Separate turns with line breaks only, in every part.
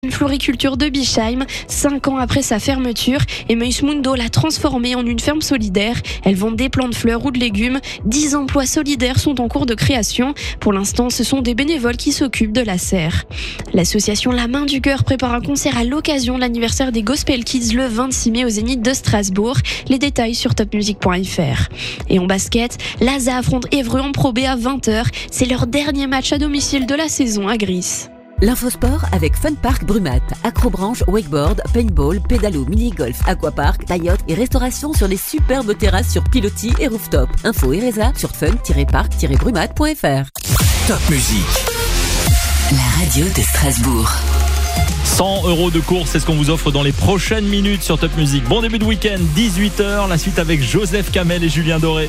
Une floriculture de Bischheim, 5 ans après sa fermeture, Emmaüs Mundo l'a transformée en une ferme solidaire. Elle vend des plants de fleurs ou de légumes. 10 emplois solidaires sont en cours de création. Pour l'instant, ce sont des bénévoles qui s'occupent de la serre. L'association La Main du Cœur prépare un concert à l'occasion de l'anniversaire des Gospel Kids le 26 mai au Zénith de Strasbourg. Les détails sur topmusic.fr. Et en basket, l'ASA affronte Évreux en Pro B à 20h. C'est leur dernier match à domicile de la saison à Gris.
L'infosport avec Fun Park Brumat, acrobranche, wakeboard, paintball, pédalo, mini-golf, aquapark, taillote et restauration sur des superbes terrasses sur pilotis et rooftop. Info et résa sur fun-park-brumat.fr.
Top Music,
La radio de Strasbourg.
100 € de course, c'est ce qu'on vous offre dans les prochaines minutes sur Top Music. Bon début de week-end, 18h, la suite avec Joseph Kamel et Julien Doré.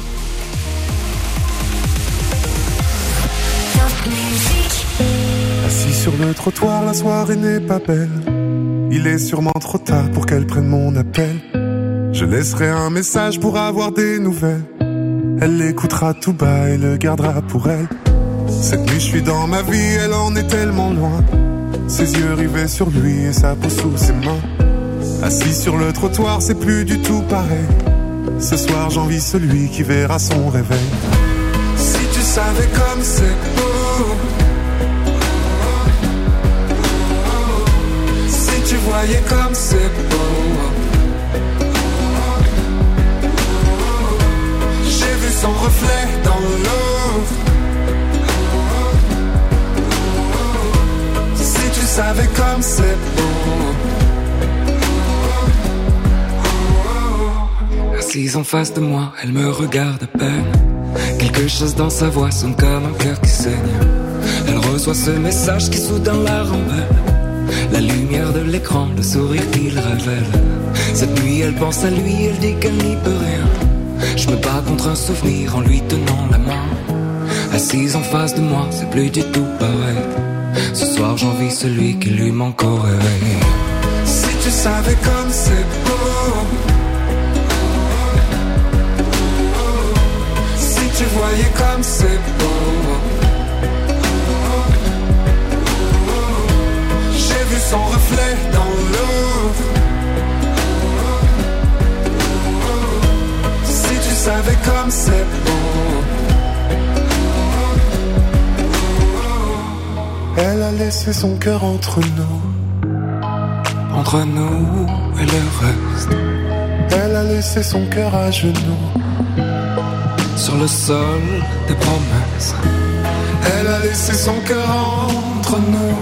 Assis sur le trottoir, la soirée n'est pas belle. Il est sûrement trop tard pour qu'elle prenne mon appel. Je laisserai un message pour avoir des nouvelles. Elle l'écoutera tout bas et le gardera pour elle. Cette nuit je suis dans ma vie, elle en est tellement loin. Ses yeux rivés sur lui et sa peau sous ses mains. Assis sur le trottoir, c'est plus du tout pareil. Ce soir j'envie celui qui verra son réveil. Si tu savais comme c'est beau. Tu voyais comme c'est beau. J'ai vu son reflet dans l'eau. Si tu savais comme c'est beau. Assise en face de moi, elle me regarde à peine. Quelque chose dans sa voix sonne comme un cœur qui saigne. Elle reçoit ce message qui soudain la rembelle. La lumière de l'écran, le sourire qu'il révèle. Cette nuit elle pense à lui, elle dit qu'elle n'y peut rien. Je me bats contre un souvenir en lui tenant la main. Assise en face de moi, c'est plus du tout pareil. Ce soir j'envie celui qui lui manque au réveil. Si tu savais comme c'est beau. Si tu voyais comme c'est beau. Son reflet dans l'eau. Si tu savais comme c'est beau. Elle a laissé son cœur entre nous et le reste. Elle a laissé son cœur à genoux sur le sol des promesses. Elle a laissé son cœur entre nous.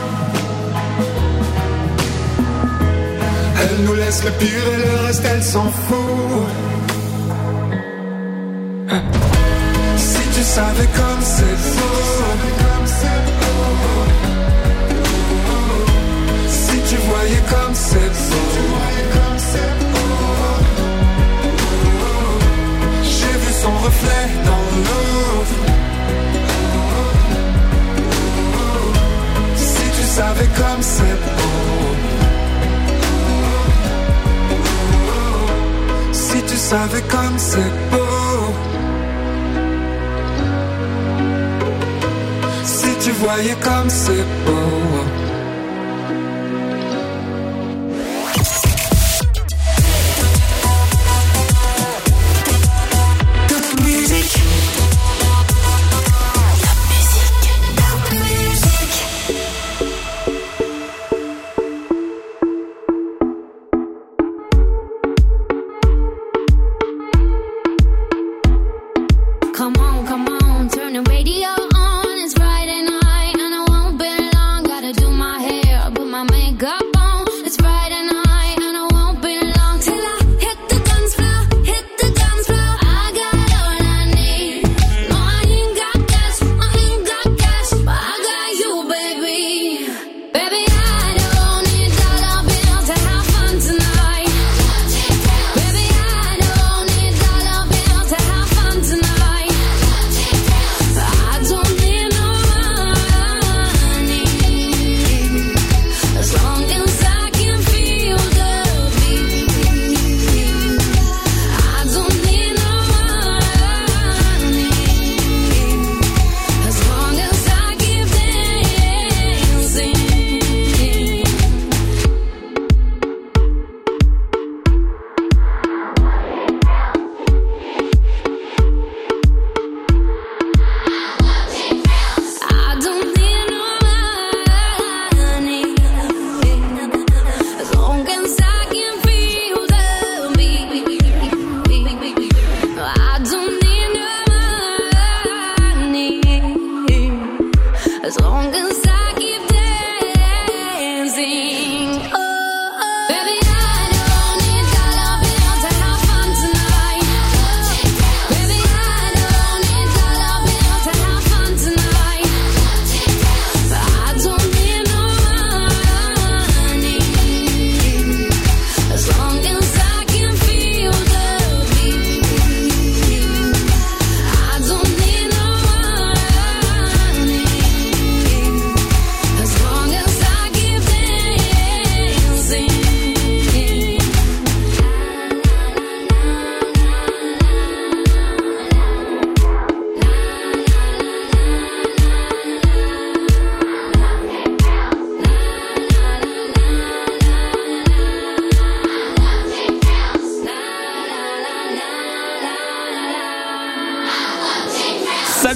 Elle nous laisse le pire et le reste elle s'en fout. Si tu savais comme c'est beau. Si tu voyais comme c'est beau. J'ai vu son reflet dans l'eau. Si tu savais comme c'est beau. Si tu savais comme c'est beau. Si tu voyais comme c'est beau. Top musique.
Come on, turn the radio on. It's Friday night and I won't be long. Gotta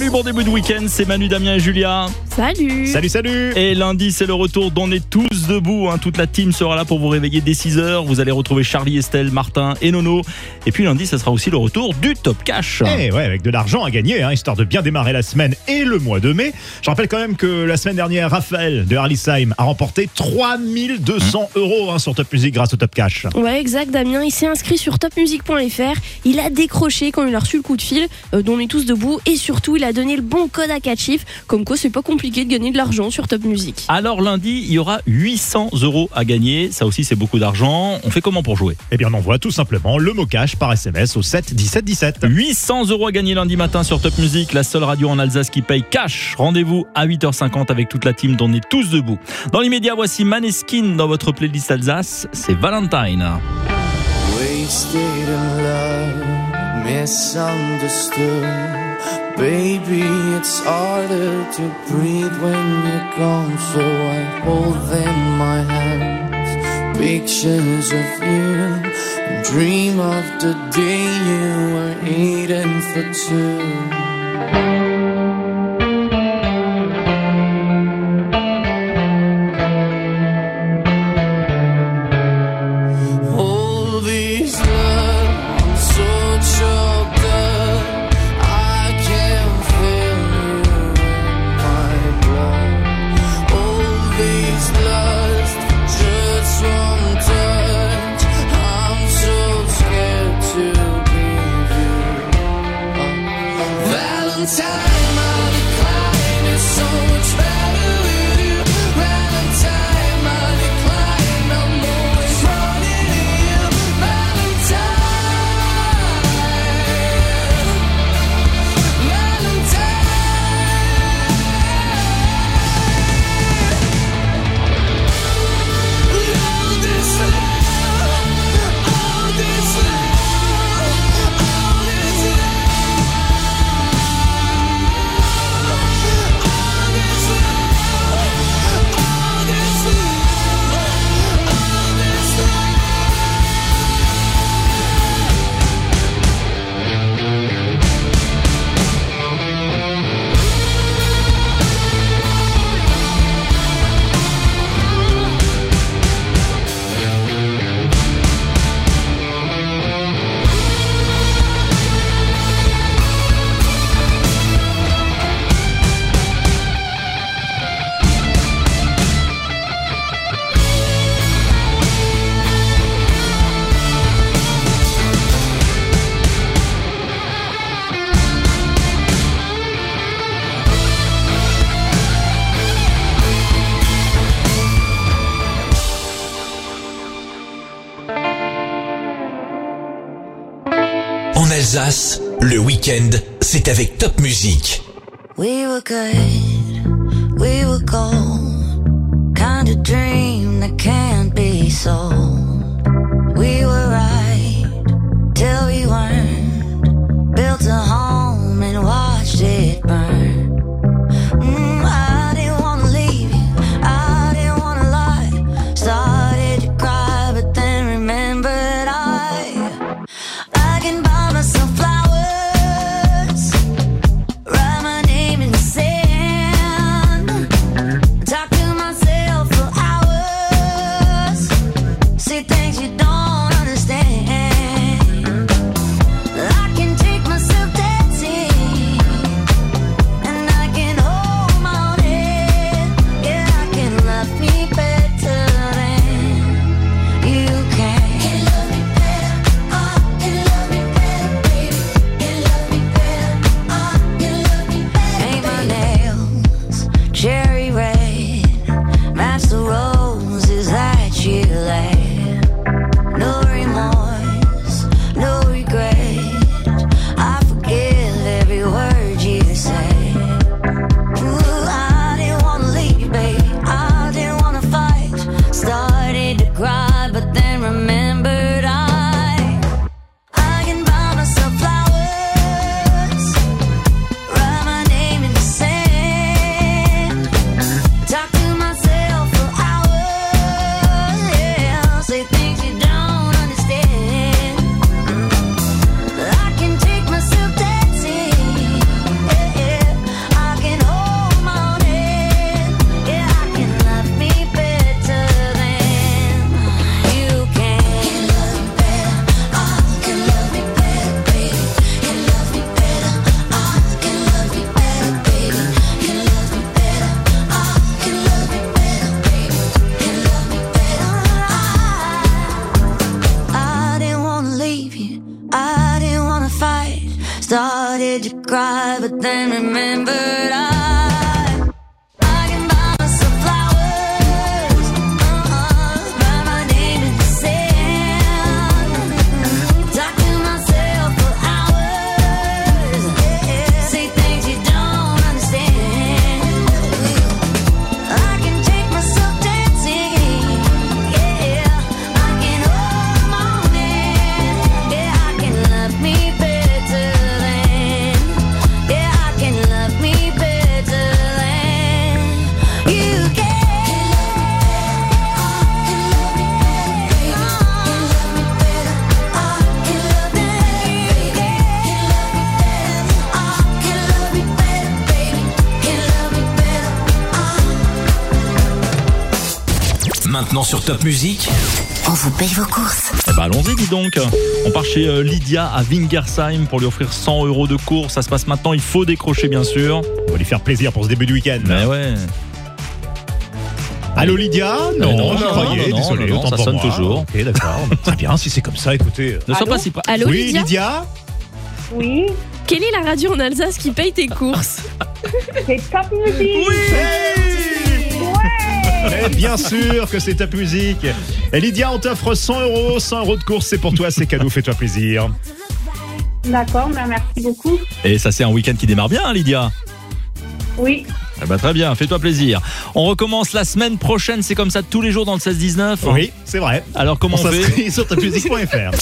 bon début de week-end, c'est Manu, Damien et Julia.
Salut.
Salut.
Et lundi, c'est le retour d'On est tous debout. Toute la team sera là pour vous réveiller dès 6h. Vous allez retrouver Charlie, Estelle, Martin et Nono. Et puis lundi, ça sera aussi le retour du Top Cash.
Et ouais, avec de l'argent à gagner, histoire de bien démarrer la semaine et le mois de mai. Je rappelle quand même que la semaine dernière, Raphaël de Harlysheim a remporté 3200 € sur Top Music grâce au Top Cash.
Ouais, exact, Damien. Il s'est inscrit sur topmusic.fr. Il a décroché quand il a reçu le coup de fil d'On est tous debout. Et surtout, il a donné le bon code à 4 chiffres. Comme quoi, c'est pas compliqué de gagner de l'argent sur Top Music.
Alors lundi, il y aura 800 € à gagner. Ça aussi, c'est beaucoup d'argent. On fait comment pour jouer ?
Eh bien, on envoie tout simplement le mot cash par SMS au 7 17 17.
800 € à gagner lundi matin sur Top Music, la seule radio en Alsace qui paye cash. Rendez-vous à 8h50 avec toute la team d'On est tous debout. Dans l'immédiat, voici Maneskin dans votre playlist Alsace. C'est Valentine.
Wasted in love, misunderstood. Baby, it's harder to breathe when you're gone. So I hold them in my hands, pictures of you, and dream of the day you were eating for two.
Alsace, le week-end, c'est avec Top Music.
We were good, we were gold, kind of dream that can't be sold. We were right, till we weren't, built a home and watched it burn. I didn't wanna leave you, I didn't wanna lie, started to cry but then remembered I can buy myself flowers, write my name in the sand, talk to myself for hours. to cry, but then remembered I can buy myself flowers, write my name in the sand, talk to myself for hours, say things you don't understand. I can take myself dancing, I can hold my own hand, I can love me better than, I can love me better than you can.
Maintenant sur Top Music,
On vous paye vos courses.
Eh ben allons-y, dis donc. On part chez Lydia à Wingersheim pour lui offrir 100 € de course. Ça se passe maintenant, il faut décrocher bien sûr.
On va lui faire plaisir pour ce début de week-end.
Mais ouais.
Allô Lydia? Non, j'y croyais,
non,
désolé,
non,
autant
ça
pour
sonne
moi.
toujours.
Ok, d'accord. Très bien, si c'est comme ça, écoutez.
Ne sois pas si près.
Allô,
Oui,
Lydia
Lydia?
Oui,
Quelle est la radio en Alsace qui paye tes courses?
c'est Top Music.
Mais bien sûr que c'est Top Musique. Et Lydia, on t'offre 100 €. 100 € de course, c'est pour toi, c'est cadeau, fais-toi plaisir.
D'accord, merci beaucoup.
Et ça, c'est un week-end qui démarre bien, hein, Lydia.
Oui,
Eh ben, très bien, fais-toi plaisir. On recommence la semaine prochaine, c'est comme ça tous les jours dans le 16-19.
Oui, c'est vrai.
Alors comment
On
on fait?
s'inscrit sur topmusic.fr.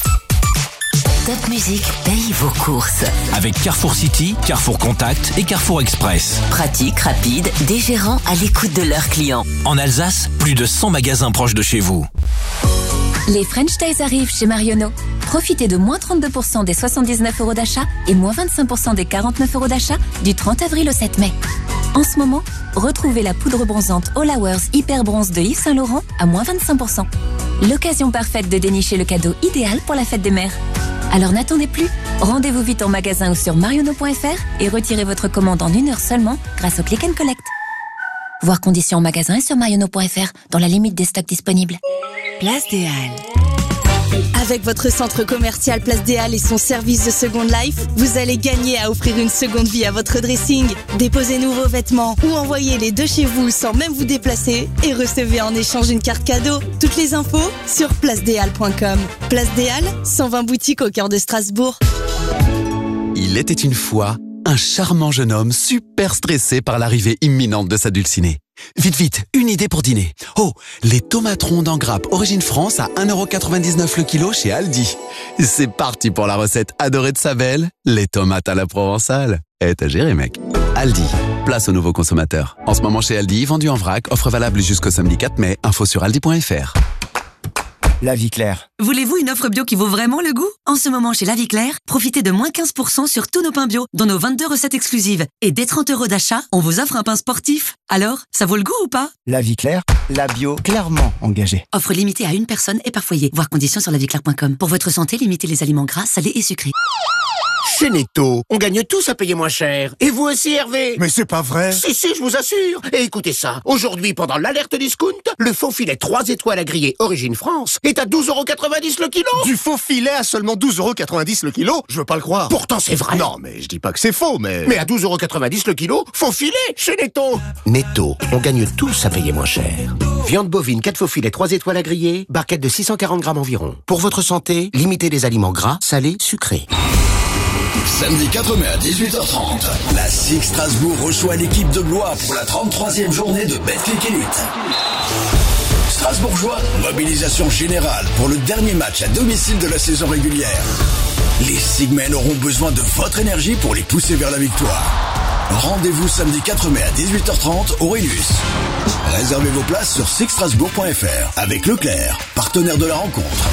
Top Music paye vos courses.
avec Carrefour City, Carrefour Contact et Carrefour Express.
Pratique, rapide, des gérants à l'écoute de leurs clients.
En Alsace, plus de 100 magasins proches de chez vous.
Les French Days arrivent chez Marionneau. Profitez de moins 32% des 79 € d'achat et moins 25% des 49 € d'achat du 30 avril au 7 mai. En ce moment, retrouvez la poudre bronzante All Hours Hyper Bronze de Yves Saint Laurent à moins 25%. L'occasion parfaite de dénicher le cadeau idéal pour la fête des mères. Alors n'attendez plus, rendez-vous vite en magasin ou sur marionneau.fr et retirez votre commande en 1 heure seulement grâce au Click and Collect. Voir conditions en magasin et sur marionneau.fr dans la limite des stocks disponibles.
Place des Halles. Avec votre centre commercial Place des Halles et son service de Second Life, vous allez gagner à offrir une seconde vie à votre dressing. Déposez-nous vos vêtements ou envoyez-les de chez vous sans même vous déplacer et recevez en échange une carte cadeau. Toutes les infos sur placedeshalles.com. Place des Halles, 120 boutiques au cœur de Strasbourg.
Il était une fois un charmant jeune homme super stressé par l'arrivée imminente de sa dulcinée. Vite, vite, une idée pour dîner. Oh, les tomates rondes en grappe Origine France à 1,99 € le kilo chez Aldi. C'est parti pour la recette adorée de sa belle, les tomates à la provençale. T'as géré, mec. Aldi, place aux nouveaux consommateurs. En ce moment chez Aldi, vendu en vrac, offre valable jusqu'au samedi 4 mai, info sur aldi.fr.
La Vie Claire.
Voulez-vous une offre bio qui vaut vraiment le goût? En ce moment, chez La Vie Claire, profitez de moins 15% sur tous nos pains bio, dont nos 22 recettes exclusives. Et dès 30 € d'achat, on vous offre un pain sportif. Alors, ça vaut le goût ou pas?
La Vie Claire, la bio clairement engagée.
Offre limitée à une personne et par foyer. Voir conditions sur laviclaire.com. Pour votre santé, limitez les aliments gras, salés et sucrés.
Chez Netto, on gagne tous à payer moins cher. Et vous aussi, Hervé?
Mais c'est pas vrai.
Si, je vous assure. Et écoutez ça. Aujourd'hui, pendant l'alerte discount, le faux filet 3 étoiles à griller Origine France est à 12,90 € le kilo.
Du faux filet à seulement 12,90 € le kilo? Je veux pas le croire.
Pourtant, c'est vrai.
Non, mais je dis pas que c'est faux, mais...
Mais à 12,90 € le kilo, faux filet chez Netto. Netto, on gagne tous à payer moins cher. Viande bovine, 4 faux filets 3 étoiles à griller, barquette de 640 grammes environ. Pour votre santé, limitez les aliments gras, salés, sucrés.
Samedi 4 mai à 18h30, la SIG Strasbourg reçoit l'équipe de Blois pour la 33e journée de Betclic Elite. Strasbourgeois, mobilisation générale pour le dernier match à domicile de la saison régulière. Les Sigmen auront besoin de votre énergie pour les pousser vers la victoire. Rendez-vous samedi 4 mai à 18h30 au Rélus. Réservez vos places sur sixstrasbourg.fr avec Leclerc, partenaire de la rencontre.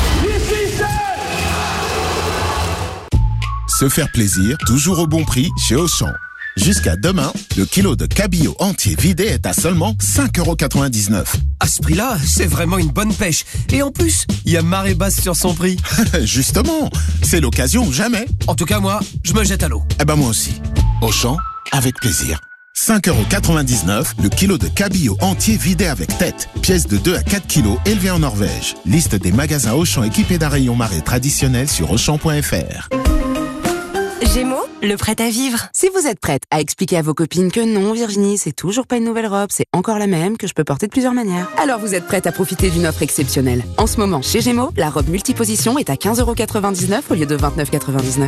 Se faire plaisir, toujours au bon prix chez Auchan. Jusqu'à demain, le kilo de cabillaud entier vidé est à seulement 5,99 €.
À ce prix-là, c'est vraiment une bonne pêche. Et en plus, il y a marée basse sur son prix.
Justement, c'est l'occasion ou jamais.
En tout cas, moi, je me jette à l'eau.
Eh ben moi aussi. Auchan, avec plaisir. 5,99 € le kilo de cabillaud entier vidé avec tête. Pièce de 2 à 4 kilos élevée en Norvège. Liste des magasins Auchan équipés d'un rayon marée traditionnel sur Auchan.fr.
Gémeaux,
le prêt à vivre.
Si vous êtes prête à expliquer à vos copines que non, Virginie, c'est toujours pas une nouvelle robe, c'est encore la même, que je peux porter de plusieurs manières, alors vous êtes prête à profiter d'une offre exceptionnelle. En ce moment, chez Gémeaux, la robe multiposition est à 15,99€ au lieu de 29,99€.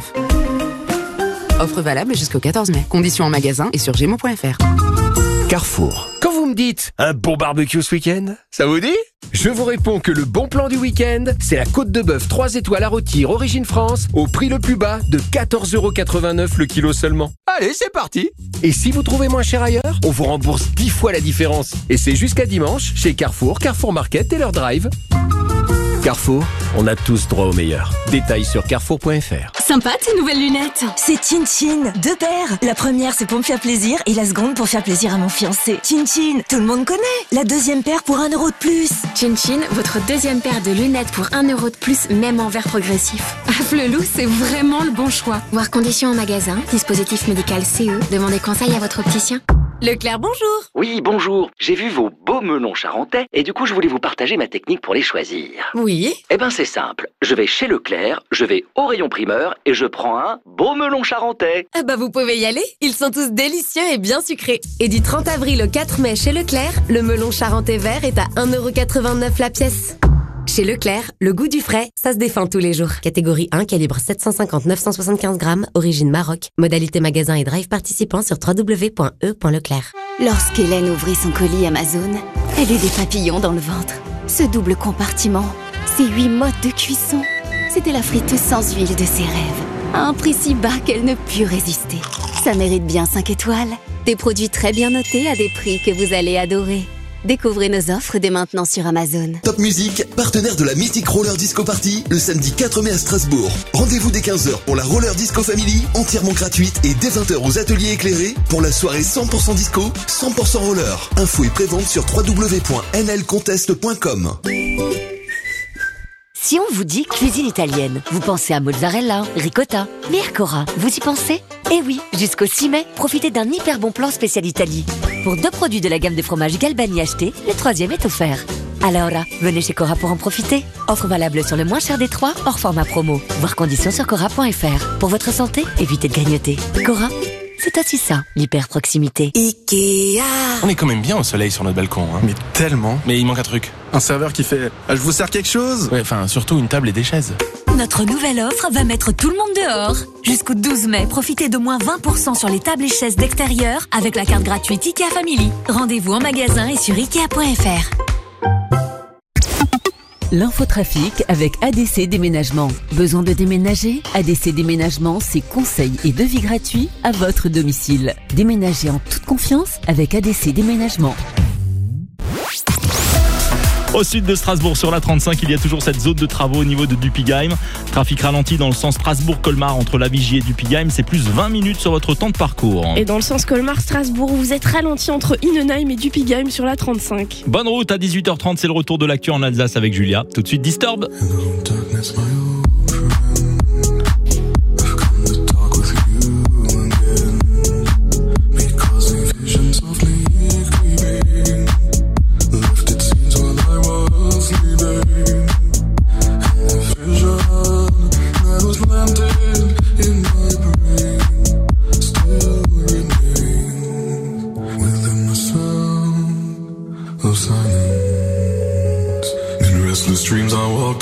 Offre valable jusqu'au 14 mai. Conditions en magasin et sur gémeaux.fr.
Carrefour. Quand vous me dites un bon barbecue ce week-end, ça vous dit? Je vous réponds que le bon plan du week-end, c'est la côte de bœuf 3 étoiles à rôtir Origine France au prix le plus bas de 14,89€ le kilo seulement. Allez, c'est parti. Et si vous trouvez moins cher ailleurs, on vous rembourse 10 fois la différence. Et c'est jusqu'à dimanche chez Carrefour, Carrefour Market et leur drive. Carrefour, on a tous droit au meilleur. Détails sur carrefour.fr.
Sympa tes nouvelles lunettes. C'est Chin Chin, 2 paires. La première c'est pour me faire plaisir et la seconde pour faire plaisir à mon fiancé. Chin Chin, tout le monde connaît. La deuxième paire pour 1€ de plus.
Chin Chin, votre deuxième paire de lunettes pour 1€ de plus, même en verre progressif.
Flelou, c'est vraiment le bon choix.
Voir conditions en magasin, dispositif médical CE, demandez conseil à votre opticien.
Leclerc, bonjour.
Oui, bonjour. J'ai vu vos beaux melons charentais et du coup, je voulais vous partager ma technique pour les choisir.
Oui.
Eh ben, c'est simple. Je vais chez Leclerc, je vais au rayon primeur et je prends un beau melon charentais.
Ah bah, vous pouvez y aller. Ils sont tous délicieux et bien sucrés. Et du 30 avril au 4 mai chez Leclerc, le melon charentais vert est à 1,89€ la pièce. Chez Leclerc, le goût du frais, ça se défend tous les jours. Catégorie 1, calibre 750-975 grammes, origine Maroc. Modalité magasin et drive participant sur www.e.leclerc.
Lorsqu'Hélène ouvrit son colis Amazon, elle eut des papillons dans le ventre. Ce double compartiment, ces 8 modes de cuisson, c'était la friteuse sans huile de ses rêves. À un prix si bas qu'elle ne put résister. Ça mérite bien 5 étoiles. Des produits très bien notés à des prix que vous allez adorer. Découvrez nos offres dès maintenant sur Amazon.
Top Music, partenaire de la Mystic Roller Disco Party, le samedi 4 mai à Strasbourg. Rendez-vous dès 15h pour la Roller Disco Family, entièrement gratuite, et dès 20h aux ateliers éclairés pour la soirée 100% disco, 100% roller. Info et prévente sur www.nlcontest.com.
Si on vous dit cuisine italienne, vous pensez à mozzarella, ricotta, mais à Cora, vous y pensez? Eh oui, jusqu'au 6 mai, profitez d'un hyper bon plan spécial Italie. Pour 2 produits de la gamme de fromage Galbani achetés, le 3e est offert. Alors, venez chez Cora pour en profiter. Offre valable sur le moins cher des 3, hors format promo. Voir conditions sur cora.fr. Pour votre santé, évitez de grignoter. Cora, c'est aussi ça, l'hyper-proximité.
Ikea.
On est quand même bien au soleil sur notre balcon. Hein.
Mais tellement.
Mais il manque un truc.
Un serveur qui fait « Je vous sers quelque chose ?»
Ouais, enfin, surtout une table et des chaises.
Notre nouvelle offre va mettre tout le monde dehors. Jusqu'au 12 mai, profitez de moins 20% sur les tables et chaises d'extérieur avec la carte gratuite Ikea Family. Rendez-vous en magasin et sur Ikea.fr.
L'infotrafic avec ADC Déménagement. Besoin de déménager? ADC Déménagement, c'est conseils et devis gratuits à votre domicile. Déménagez en toute confiance avec ADC Déménagement.
Au sud de Strasbourg, sur la 35, il y a toujours cette zone de travaux au niveau de Dupigheim. Trafic ralenti dans le sens Strasbourg-Colmar entre la Vigie et Dupigheim. C'est plus 20 minutes sur votre temps de parcours.
Et dans le sens Colmar-Strasbourg, vous êtes ralenti entre Innenheim et Dupigheim sur la 35.
Bonne route, à 18h30, c'est le retour de l'actu en Alsace avec Julia. Tout de suite, Disturb.
Dreams I walked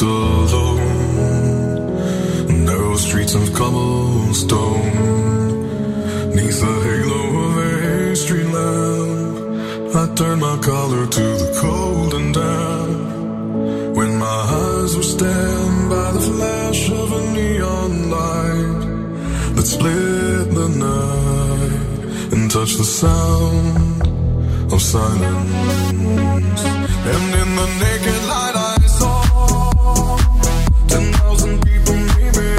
alone, narrow streets of cobblestone, neath the halo of a street lamp, I turned my collar to the cold and damp, when my eyes were stabbed by the flash of a neon light, that split the night, and touched the sound of silence, and in the naked light I saw 10,000 people maybe,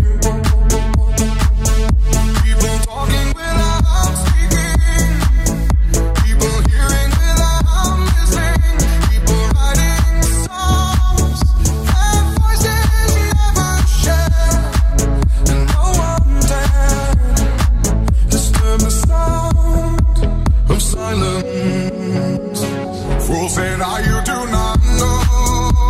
people talking without speaking, people hearing without listening, people writing songs that voices never share, and no one dared disturb the sound of silence. Fool said, you do not know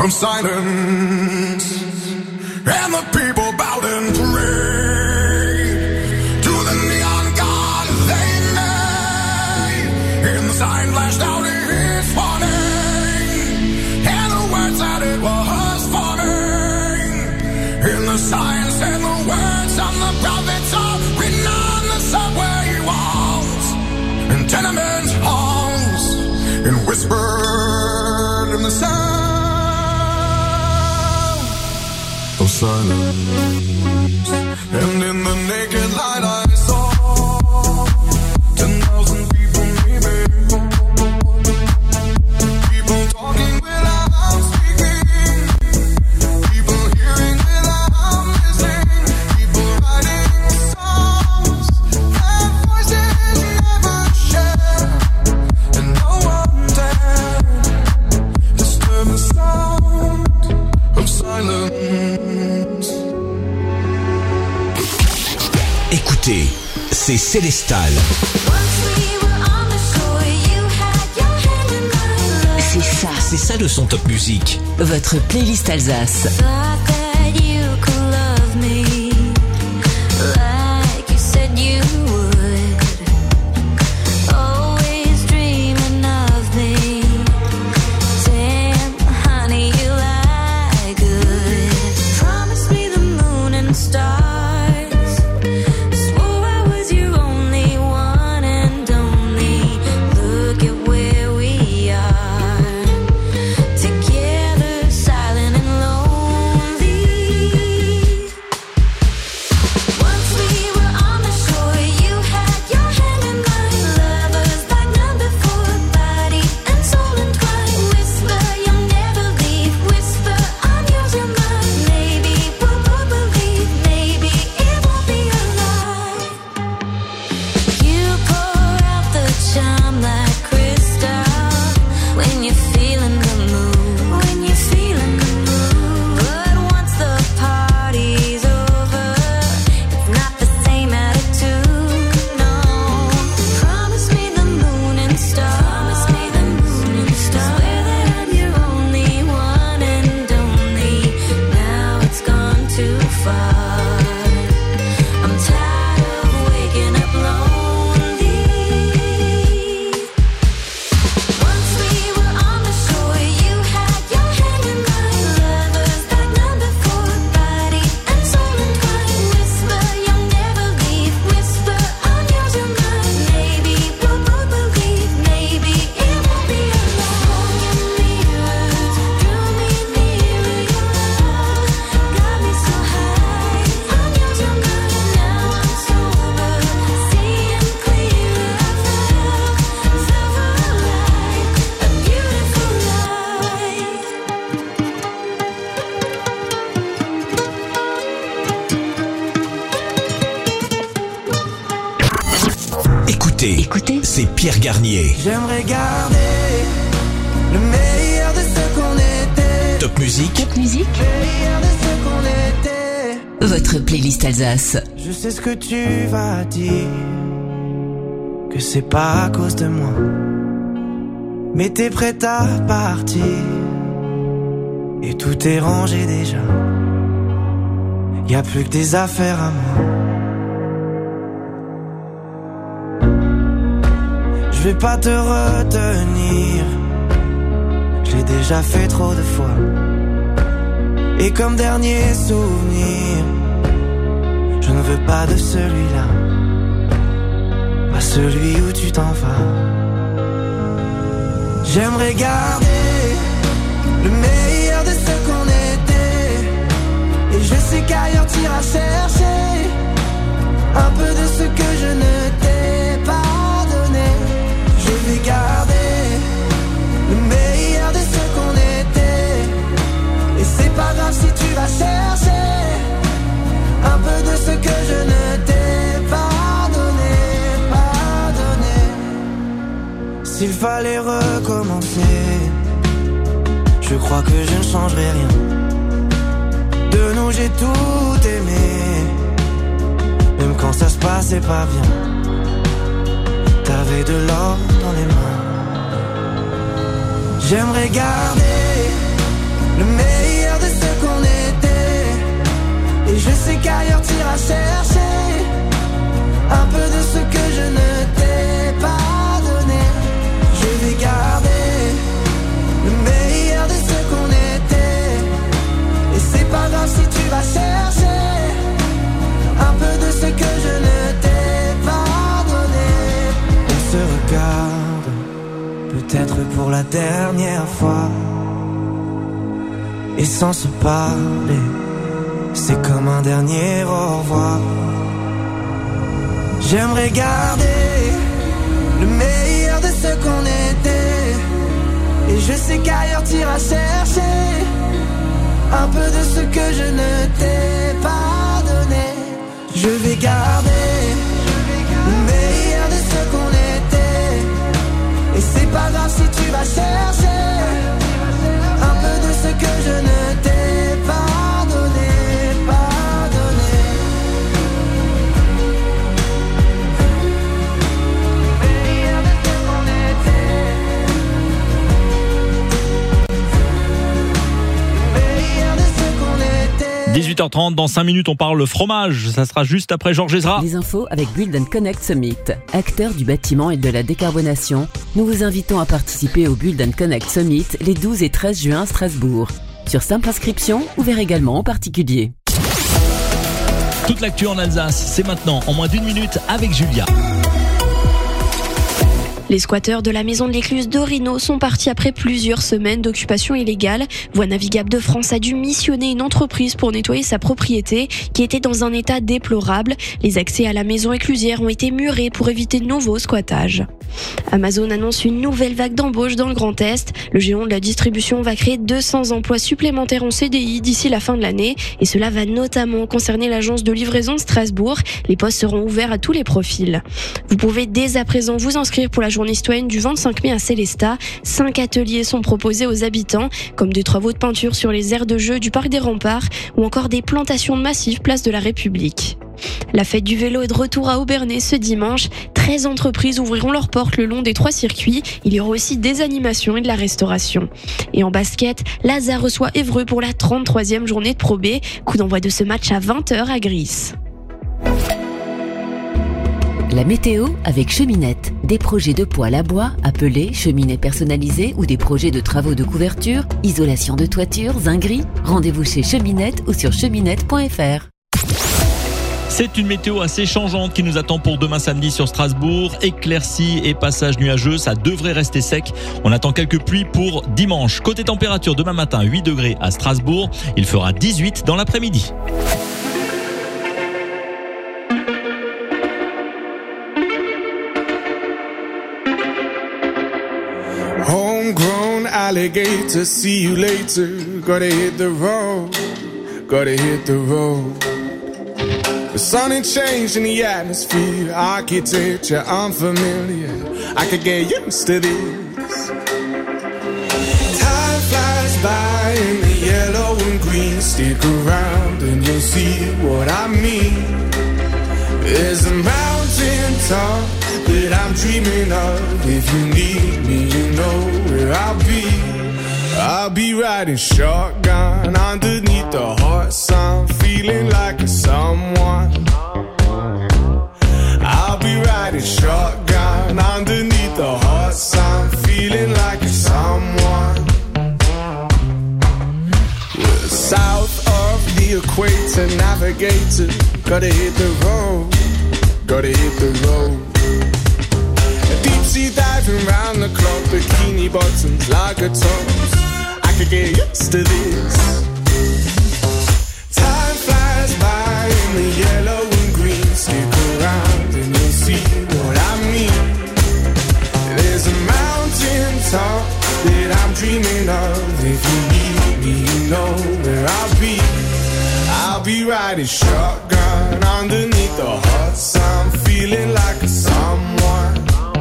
of silence, and the people bowed and prayed to the neon god they made. And the sign flashed out its warning, and the words that it was forming. And the sign said the words of the prophets are written on the subway walls and tenement halls, and whispered in the sound of silence. And in the naked light I saw 10,000 people maybe, people talking without speaking, people hearing without listening, people writing songs that voices never share, and no one dared disturb the sound of silence.
Écoutez, c'est Célestal. C'est ça le son Top Music.
Votre playlist Alsace.
Écoutez, c'est Pierre Garnier.
J'aimerais garder le meilleur de ce qu'on était.
Top Music.
Top Music. Le meilleur de ce qu'on était.
Votre playlist Alsace.
Je sais ce que tu vas dire, que c'est pas à cause de moi, mais t'es prête à partir et tout est rangé déjà. Y a plus que des affaires à moi. Je vais pas te retenir, j'ai déjà fait trop de fois. Et comme dernier souvenir, je ne veux pas de celui-là, pas celui où tu t'en vas. J'aimerais garder le meilleur de ce qu'on était, et je sais qu'ailleurs t'iras chercher un peu de ce que je ne t'ai pas donné. Je vais garder le meilleur de ce qu'on était, et c'est pas grave si tu vas chercher un peu de ce que je ne t'ai pas donné, pas donné. S'il fallait recommencer, je crois que je ne changerai rien. De nous j'ai tout aimé, même quand ça se passait pas bien. T'avais de l'or dans les mains. J'aimerais garder le meilleur iras chercher un peu de ce que je ne t'ai pas donné. Je vais garder le meilleur de ce qu'on était. Et c'est pas grave si tu vas chercher un peu de ce que je ne t'ai pas donné. On se regarde, peut-être pour la dernière fois, et sans se parler, c'est comme un dernier au revoir. J'aimerais garder le meilleur de ce qu'on était. Et je sais qu'ailleurs t'iras chercher un peu de ce que je ne t'ai pas donné. Je vais garder le meilleur de ce qu'on était. Et c'est pas grave si tu vas chercher un peu de ce que je ne t'ai pas donné, pas donné. Meilleur de ce qu'on était. Meilleur de ce qu'on était.
18h30, dans 5 minutes, on parle fromage. Ça sera juste après Georges Ezra.
Les infos avec Build & Connect Summit. Acteurs du bâtiment et de la décarbonation, nous vous invitons à participer au Build & Connect Summit les 12 et 13 juin à Strasbourg. Sur simple inscription, ouvert également aux particuliers.
Toute l'actu en Alsace, c'est maintenant, en moins d'1 minute, avec Julia.
Les squatteurs de la maison de l'écluse d'Orino sont partis après plusieurs semaines d'occupation illégale. Voie Navigable de France a dû missionner une entreprise pour nettoyer sa propriété qui était dans un état déplorable. Les accès à la maison éclusière ont été murés pour éviter de nouveaux squattages. Amazon annonce une nouvelle vague d'embauches dans le Grand Est. Le géant de la distribution va créer 200 emplois supplémentaires en CDI d'ici la fin de l'année. Et cela va notamment concerner l'agence de livraison de Strasbourg. Les postes seront ouverts à tous les profils. Vous pouvez dès à présent vous inscrire pour la journée citoyenne du 25 mai à Célestat. 5 ateliers sont proposés aux habitants, comme des travaux de peinture sur les aires de jeu du Parc des Remparts ou encore des plantations massives place de la République. La fête du vélo est de retour à Obernai ce dimanche. 13 entreprises ouvriront leurs portes le long des 3 circuits. Il y aura aussi des animations et de la restauration. Et en basket, Lazare reçoit Évreux pour la 33e journée de Pro B. Coup d'envoi de ce match à 20h à Gris.
La météo avec Cheminette. Des projets de poêle à bois, appelés cheminées personnalisées ou des projets de travaux de couverture, isolation de toiture, zinguerie. Rendez-vous chez Cheminette ou sur cheminette.fr.
C'est une météo assez changeante qui nous attend pour demain samedi sur Strasbourg. Éclaircies et passages nuageux, ça devrait rester sec. On attend quelques pluies pour dimanche. Côté température, demain matin, 8 degrés à Strasbourg. Il fera 18 dans l'après-midi.
Homegrown alligator, see you later. Gotta hit the road, gotta hit the road. The sun ain't changed in the atmosphere, architecture unfamiliar. I could get used to this. Time flies by in the yellow and green. Stick around and you'll see what I mean. There's a mountain top that I'm dreaming of. If you need me, you know where I'll be. I'll be riding shotgun underneath the hot sun, feeling like a someone. I'll be riding shotgun underneath the hot sun, feeling like a someone. We're south of the equator, navigator. Gotta hit the road, gotta hit the road. Deep sea diving round the clock, bikini bottoms, lager tops. I could get used to this. Time flies by in the yellow and green. Stick around and you'll see what I mean. There's a mountain top that I'm dreaming of. If you need me, you know where I'll be. I'll be riding shotgun underneath the hot sun, feeling like a someone.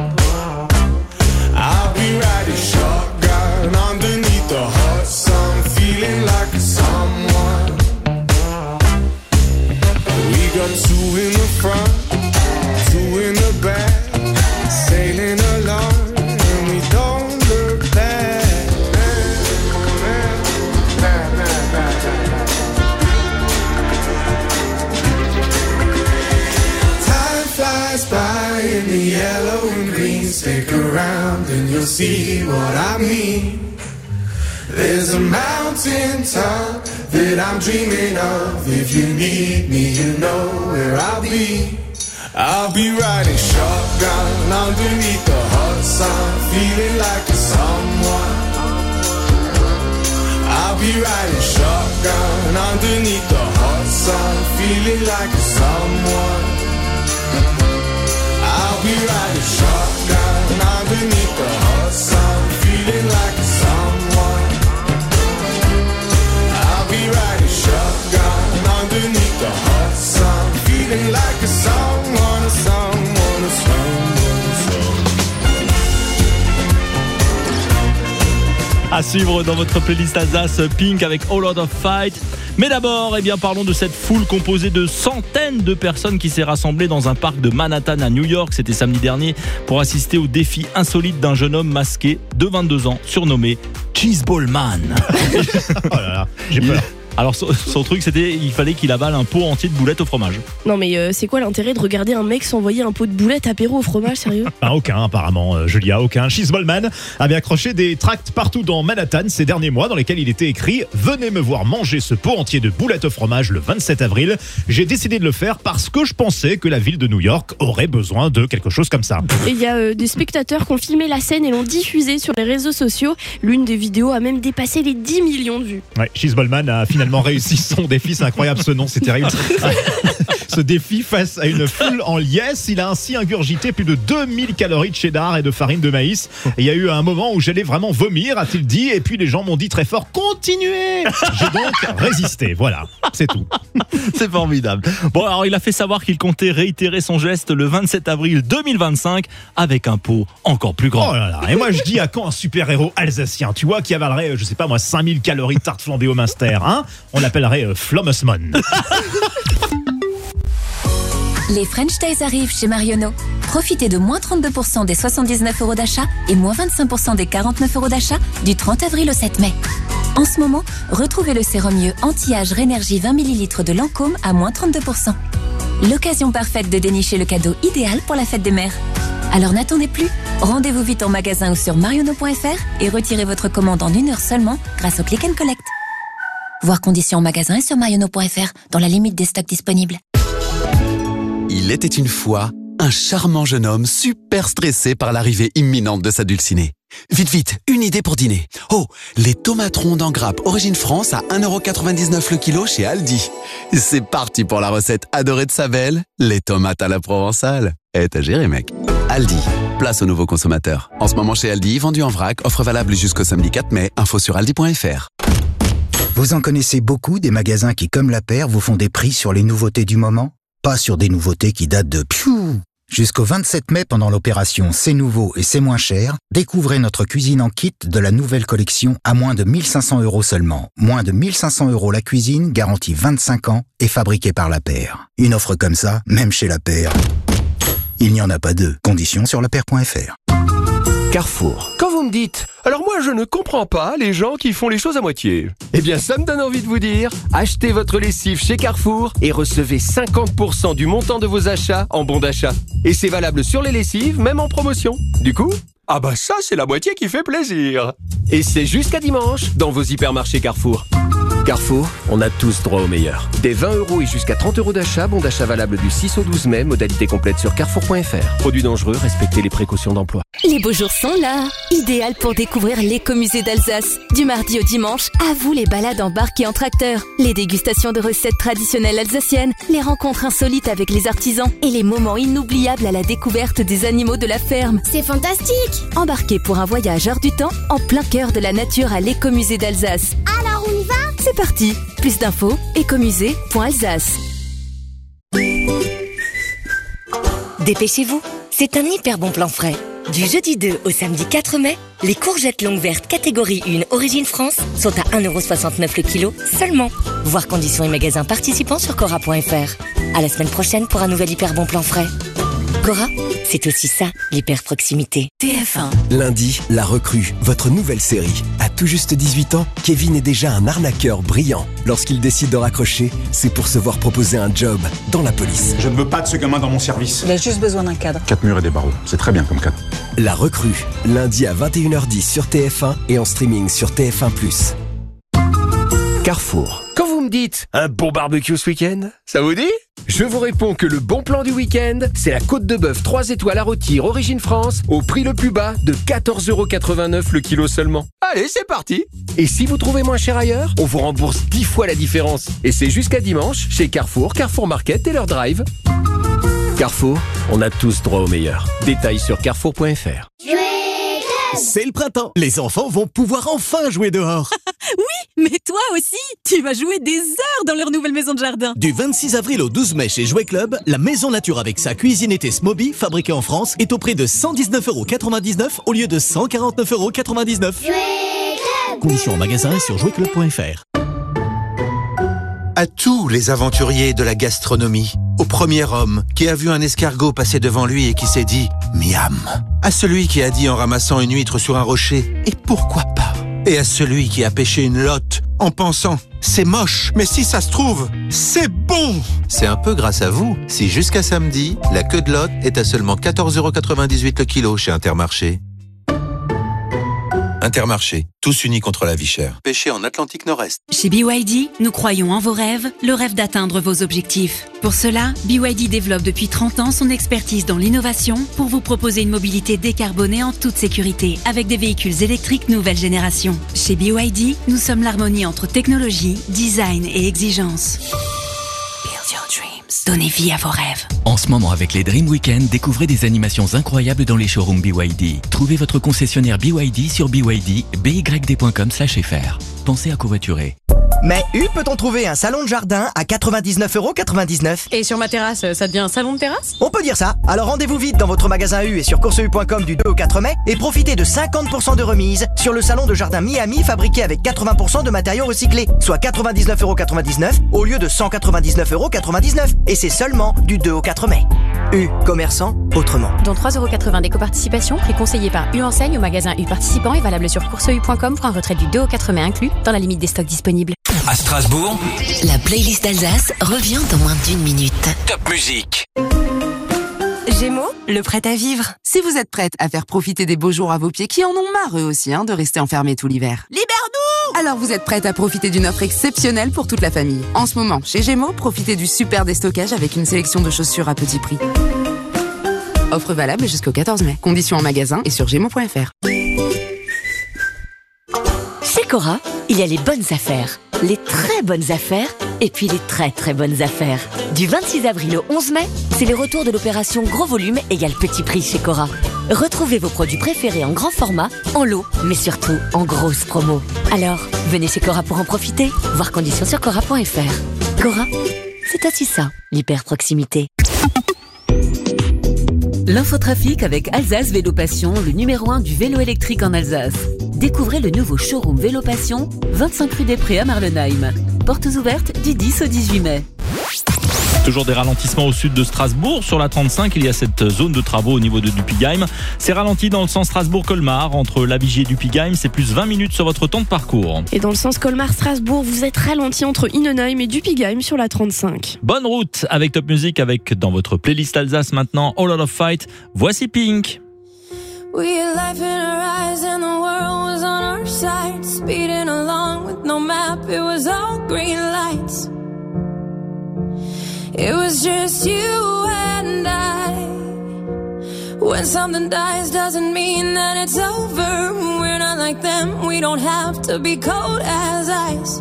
I'll be riding shotgun underneath the hot sun, feeling like a someone. We got 2 in the front, 2 in the back, sailing along and we don't look back.
in the yellow and green. Stick around and you'll see what I mean. There's a mountain top that I'm dreaming of. If you need me, you know where I'll be. I'll be riding shotgun underneath the hot sun, feeling like a someone. I'll be riding shotgun underneath the hot sun, feeling like a someone. I'll be riding shotgun underneath the hot sun, feeling like a someone. I'll be riding shotgun underneath the hot sun, feeling like a someone, a someone, a someone, a someone.
À suivre dans votre playlist Alsace, Pink avec All Out of Fight. Mais d'abord, parlons de cette foule composée de centaines de personnes qui s'est rassemblée dans un parc de Manhattan à New York. C'était samedi dernier pour assister au défi insolite d'un jeune homme masqué de 22 ans surnommé Cheeseball Man.
Oh là là, j'ai peur.
Alors son truc c'était il fallait qu'il avale un pot entier de boulettes au fromage.
Non mais c'est quoi l'intérêt de regarder un mec s'envoyer un pot de boulettes apéro au fromage, sérieux?
Aucun apparemment, Julia, aucun. Cheeseball Man avait accroché des tracts partout dans Manhattan ces derniers mois dans lesquels il était écrit « Venez me voir manger ce pot entier de boulettes au fromage le 27 avril. J'ai décidé de le faire parce que je pensais que la ville de New York aurait besoin de quelque chose comme ça. »
Et il y a des spectateurs qui ont filmé la scène et l'ont diffusée sur les réseaux sociaux. L'une des vidéos a même dépassé les 10 millions de vues.
Ouais, Cheeseball Man a finalement réussi son défi, c'est incroyable ce nom, c'est terrible. Ce défi face à une foule en liesse, il a ainsi ingurgité plus de 2000 calories de cheddar et de farine de maïs. Et il y a eu un moment où j'allais vraiment vomir, a-t-il dit, et puis les gens m'ont dit très fort « Continuez !» J'ai donc résisté, voilà, c'est tout.
C'est formidable. Bon, alors il a fait savoir qu'il comptait réitérer son geste le 27 avril 2025 avec un pot encore plus grand.
Oh là là, et moi je dis à quand un super-héros alsacien, tu vois, qui avalerait, je sais pas moi, 5000 calories de tarte flambée au Munster, hein? On l'appellerait Flommusman.
Les French Days arrivent chez Marionneau. Profitez de moins 32% des 79 € d'achat et moins 25% des 49 € d'achat du 30 avril au 7 mai. En ce moment, retrouvez le sérum mieux anti-âge Rénergie 20 ml de Lancôme à moins 32%. L'occasion parfaite de dénicher le cadeau idéal pour la fête des mères. Alors n'attendez plus, rendez-vous vite en magasin ou sur marionneau.fr et retirez votre commande en 1 heure seulement grâce au Click & Collect. Voir conditions en magasin et sur marionneau.fr dans la limite des stocks disponibles.
Il était une fois un charmant jeune homme super stressé par l'arrivée imminente de sa dulcinée. Vite, vite, une idée pour dîner. Oh, les tomates rondes en grappe Origine France à 1,99 € le kilo chez Aldi. C'est parti pour la recette adorée de sa belle, les tomates à la provençale. T'as géré, mec. Aldi, place aux nouveaux consommateurs. En ce moment chez Aldi, vendu en vrac, offre valable jusqu'au samedi 4 mai, info sur aldi.fr.
Vous en connaissez beaucoup des magasins qui, comme La Paire, vous font des prix sur les nouveautés du moment? Pas sur des nouveautés qui datent de piou. Jusqu'au 27 mai, pendant l'opération C'est nouveau et c'est moins cher, découvrez notre cuisine en kit de la nouvelle collection à moins de 1500 € seulement. Moins de 1500 € la cuisine, garantie 25 ans et fabriquée par La Paire. Une offre comme ça, même chez La Paire, il n'y en a pas deux. Conditions sur lapaire.fr.
Carrefour. Quand vous me dites « Alors moi je ne comprends pas les gens qui font les choses à moitié », eh bien ça me donne envie de vous dire « Achetez votre lessive chez Carrefour et recevez 50% du montant de vos achats en bon d'achat. » Et c'est valable sur les lessives, même en promotion. Du coup, ah bah ça c'est la moitié qui fait plaisir. Et c'est jusqu'à dimanche dans vos hypermarchés Carrefour. Carrefour, on a tous droit au meilleur. Des 20 € et jusqu'à 30 € d'achat, bon d'achat valable du 6 au 12 mai, modalité complète sur carrefour.fr. Produits dangereux, respectez les précautions d'emploi.
Les beaux jours sont là. Idéal pour découvrir l'écomusée d'Alsace. Du mardi au dimanche, à vous les balades en barque et en tracteur, les dégustations de recettes traditionnelles alsaciennes, les rencontres insolites avec les artisans et les moments inoubliables à la découverte des animaux de la ferme.
C'est fantastique!
Embarquez pour un voyage hors du temps en plein cœur de la nature à l'écomusée d'Alsace.
Alors on y va?
C'est parti. Plus d'infos, écomusée.alsace.
Dépêchez-vous, c'est un hyper bon plan frais. Du jeudi 2 au samedi 4 mai, les courgettes longues vertes catégorie 1 Origine France sont à 1,69 € le kilo seulement. Voir conditions et magasins participants sur cora.fr. À la semaine prochaine pour un nouvel hyper bon plan frais. Cora, c'est aussi ça, l'hyper-proximité.
TF1.
Lundi, La Recrue, votre nouvelle série. À tout juste 18 ans, Kevin est déjà un arnaqueur brillant. Lorsqu'il décide de raccrocher, c'est pour se voir proposer un job dans la police.
Je ne veux pas de ce gamin dans mon service.
Il a juste besoin d'un cadre.
4 murs et des barreaux, c'est très bien comme cadre.
La Recrue, lundi à 21h10 sur TF1 et en streaming sur TF1+. Carrefour.
Quand vous me dites un bon barbecue ce week-end, ça vous dit? Je vous réponds que le bon plan du week-end, c'est la côte de bœuf 3 étoiles à rôtir Origine France au prix le plus bas de 14,89€ le kilo seulement. Allez, c'est parti! Et si vous trouvez moins cher ailleurs, on vous rembourse 10 fois la différence. Et c'est jusqu'à dimanche chez Carrefour, Carrefour Market et leur drive. Carrefour, on a tous droit au meilleur. Détails sur carrefour.fr.
C'est le printemps. Les enfants vont pouvoir enfin jouer dehors.
Oui, mais toi aussi, tu vas jouer des heures dans leur nouvelle maison de jardin.
Du 26 avril au 12 mai chez Jouet Club, la maison nature avec sa cuisine été Smoby, fabriquée en France, est au prix de 119,99€ au lieu de 149,99€. Conditions en magasin et sur jouetclub.fr.
À tous les aventuriers de la gastronomie, au premier homme qui a vu un escargot passer devant lui et qui s'est dit « Miam », à celui qui a dit en ramassant une huître sur un rocher « Et pourquoi pas ?» et à celui qui a pêché une lotte en pensant « C'est moche, mais si ça se trouve, c'est bon !»
C'est un peu grâce à vous si jusqu'à samedi, la queue de lotte est à seulement 14,98€ le kilo chez Intermarché. Intermarché, tous unis contre la vie chère. Pêché en Atlantique Nord-Est.
Chez BYD, nous croyons en vos rêves, le rêve d'atteindre vos objectifs. Pour cela, BYD développe depuis 30 ans son expertise dans l'innovation pour vous proposer une mobilité décarbonée en toute sécurité avec des véhicules électriques nouvelle génération. Chez BYD, nous sommes l'harmonie entre technologie, design et exigence. Build your dreams. Donnez vie à vos rêves.
En ce moment, avec les Dream Weekend, découvrez des animations incroyables dans les showrooms BYD. Trouvez votre concessionnaire BYD sur byd.com/fr. Pensez à covoiturer.
Mais peut-on trouver un salon de jardin à 99,99€?
Et sur ma terrasse, ça devient un salon de terrasse?
On peut dire ça. Alors rendez-vous vite dans votre magasin U et sur courseu.com du 2 au 4 mai et profitez de 50% de remise sur le salon de jardin Miami fabriqué avec 80% de matériaux recyclés, soit 99,99€ au lieu de 199,99€. Et c'est seulement du 2 au 4 mai. U, commerçant autrement.
Dont 3,80€ d'éco-participation, prix conseillé par U Enseigne au magasin U participant et valable sur courseu.com pour un retrait du 2 au 4 mai inclus dans la limite des stocks disponibles.
À Strasbourg,
La playlist d'Alsace revient dans moins d'1 minute.
Top Musique.
Gémeaux, le prêt à vivre. Si vous êtes prête à faire profiter des beaux jours à vos pieds qui en ont marre eux aussi de rester enfermés tout l'hiver.
Libère-nous!
Alors vous êtes prête à profiter d'une offre exceptionnelle pour toute la famille. En ce moment, chez Gémeaux, profitez du super déstockage avec une sélection de chaussures à petit prix. Offre valable jusqu'au 14 mai. Conditions en magasin et sur gémeaux.fr.
Chez Cora, il y a les bonnes affaires, les très bonnes affaires et puis les très très bonnes affaires. Du 26 avril au 11 mai, c'est le retour de l'opération Gros Volume égale Petit Prix chez Cora. Retrouvez vos produits préférés en grand format, en lot, mais surtout en grosse promo. Alors, venez chez Cora pour en profiter. Voir conditions sur cora.fr. Cora, c'est aussi ça, l'hyper-proximité. L'infotrafic avec Alsace Vélo Passion, le numéro 1 du vélo électrique en Alsace. Découvrez le nouveau showroom Vélo Passion, 25 rue des Prés à Marlenheim. Portes ouvertes du 10 au 18 mai.
Toujours des ralentissements au sud de Strasbourg. Sur la 35, il y a cette zone de travaux au niveau de Dupigheim. C'est ralenti dans le sens Strasbourg-Colmar. Entre la Vigie et Dupigheim, c'est plus 20 minutes sur votre temps de parcours.
Et dans le sens Colmar-Strasbourg, vous êtes ralenti entre Innenheim et Dupigheim sur la 35.
Bonne route avec Top Music, avec dans votre playlist Alsace maintenant All Out of Fight. Voici Pink.
We had life in our eyes and the world was on our side. Speeding along with no map, it was all green lights. It was just you and I. When something dies doesn't mean that it's over. We're not like them, we don't have to be cold as ice.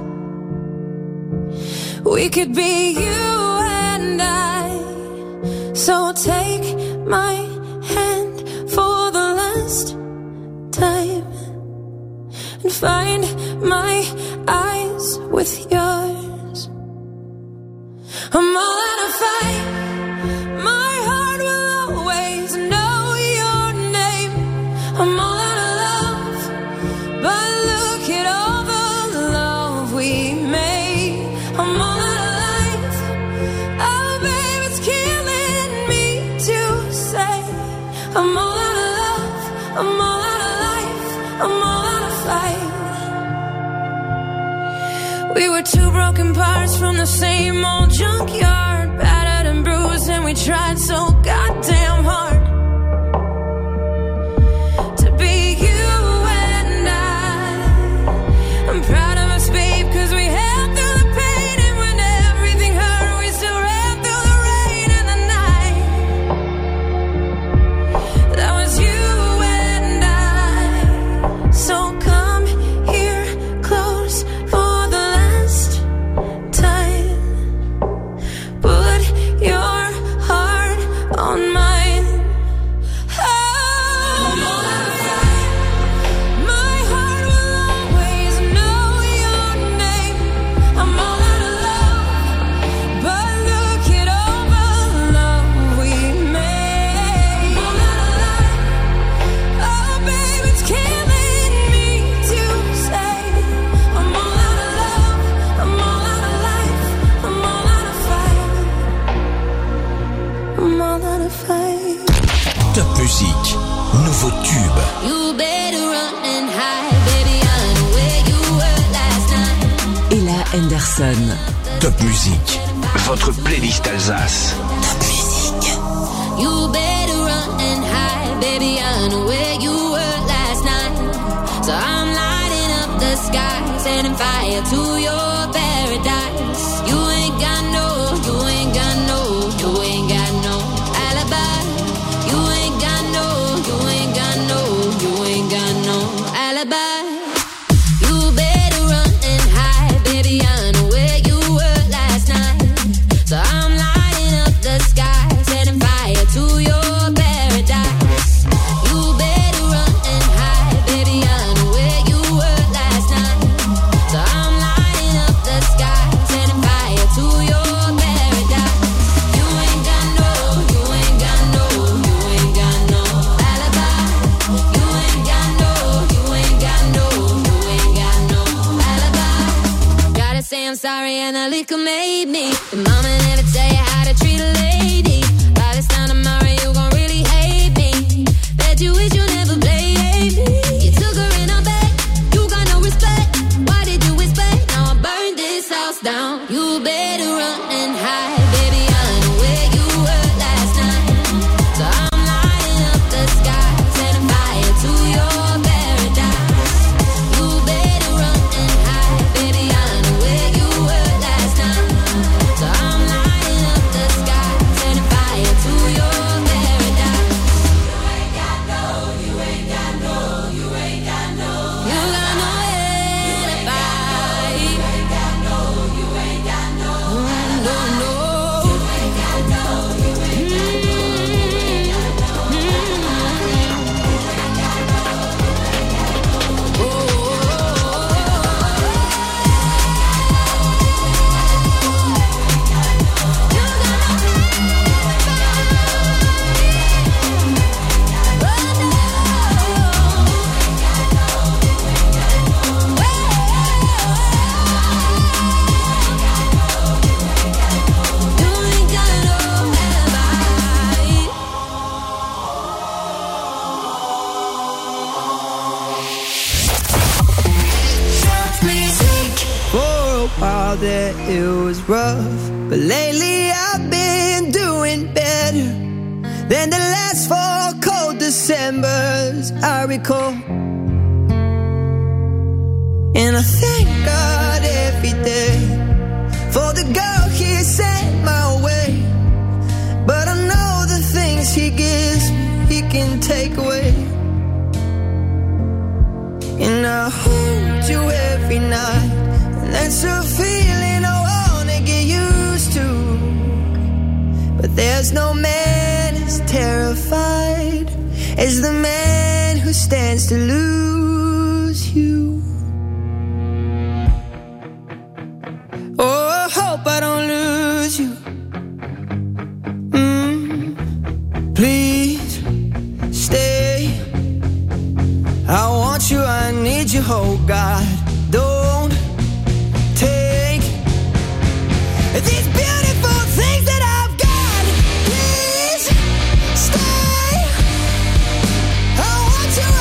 We could be you and I. So take my hand for the last time and find my eyes with yours. I'm all out of fight. My heart will always know your name. I'm all out of love, but look at all the love we made. I'm all out of life. Oh, babe, it's killing me to say I'm all out of life, I'm all out of fight. We were two broken parts from the same old junkyard, battered and bruised, and we tried so goddamn hard to be you and I. I'm proud of us, babe, 'cause we held through the pain, and when everything hurt, we still ran through the rain and the night. That was you and I. So come here close for the last time. Put your heart on mine. Oh, my heart will always know your name. I'm all out of love, but look at all the love we made. I'm all out of life. Oh, babe, it's killing me to say. I'm all out of love, I'm all out of life, I'm all out of fight. I'm all out of fight.
Top Musique, nouveau tube.
You better run and hide, baby. I know where you were last night.
Ella Henderson.
Top Musique, votre playlist Alsace.
You better run and hide, baby. I know where you were last night. So I'm lighting up the sky, setting fire to your paradise. You ain't got no, you ain't got no, you ain't got no alibi. You ain't got no, you ain't got no, you ain't got no alibi. You better run and hide, baby. I know where you were last night. So I'm lighting up the sky, setting fire to your paradise. You better run and hide, baby. I know where you were last night. So I'm lighting up the sky, setting fire to your paradise. You ain't got no, you ain't got no, you ain't got no alibi. You ain't got no, you ain't got no, you ain't got no alibi. Gotta say I'm sorry and the liquor made me. The mama never tell you how to treat a lady. By this time tomorrow you gon' really hate me. Bet you wish you never played me. You took her in her bed, you got no respect. Why did you expect? Now I burned this house down. You better run and hide, baby. I know where you were last night. So I'm lighting up the sky, setting fire to your paradise. You better run and hide, baby. I know where you were last night. So I'm lighting up the sky, setting fire to your paradise. You ain't got no, you ain't got no, you ain't got no. You got no alibi. You ain't got no, you ain't got no. No, no. You ain't got no, you ain't got no.
For a while there it was rough, but lately I've been doing better than the last 4 cold Decembers I recall. And I thank God every day for the girl He sent my way. But I know the things He gives me, He can take away. And I hold you every night, and that's a feeling I wanna get used to. But there's no man as terrified as the man who stands to lose you. Oh, I hope I don't lose you. Please stay. I want you, I need you, oh God. Don't take these beautiful things that I've got. Please stay. I want you,